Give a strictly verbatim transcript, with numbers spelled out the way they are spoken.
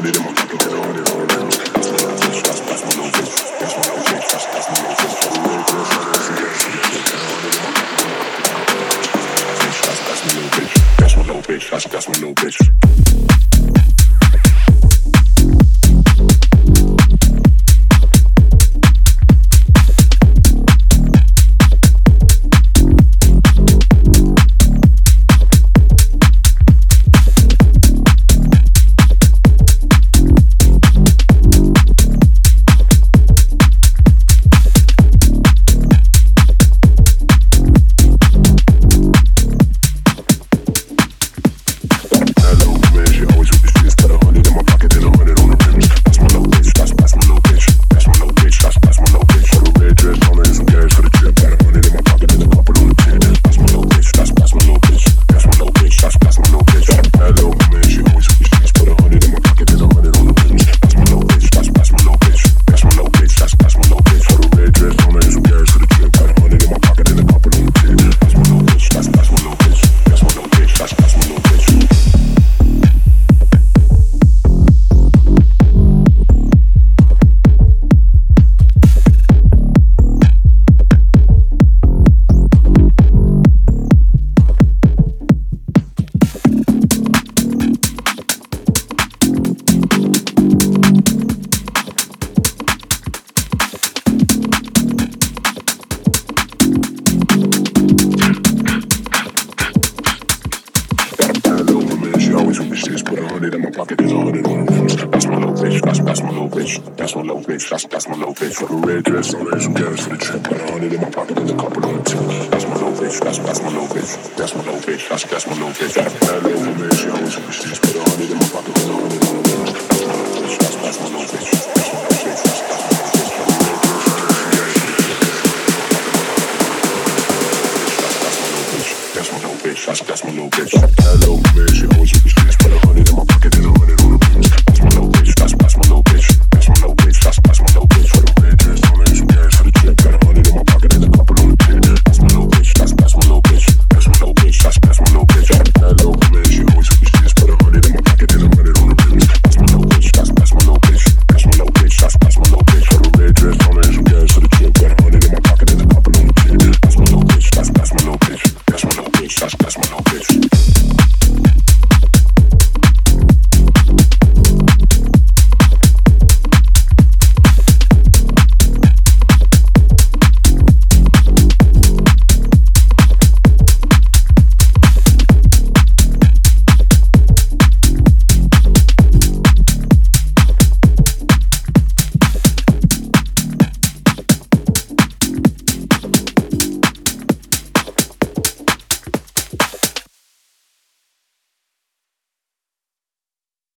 That's my little bitch. That's that's my little bitch. With a red dress on and some carrots for the trip. Got a hundred in my pocket and a couple on the tip. That's my little bitch. That's that's my little bitch. That's my little bitch. That's that's my little bitch. Got a bad little woman. She always with the streets. Put a hundred in my